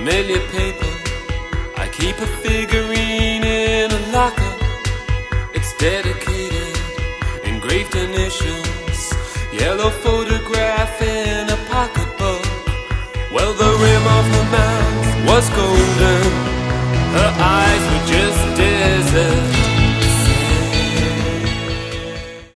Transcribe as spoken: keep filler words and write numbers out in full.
familiar paper. I keep a figurine in a locker. It's dedicated, engraved initials, yellow photograph in a pocketbook. Well, the rim of her mouth was golden,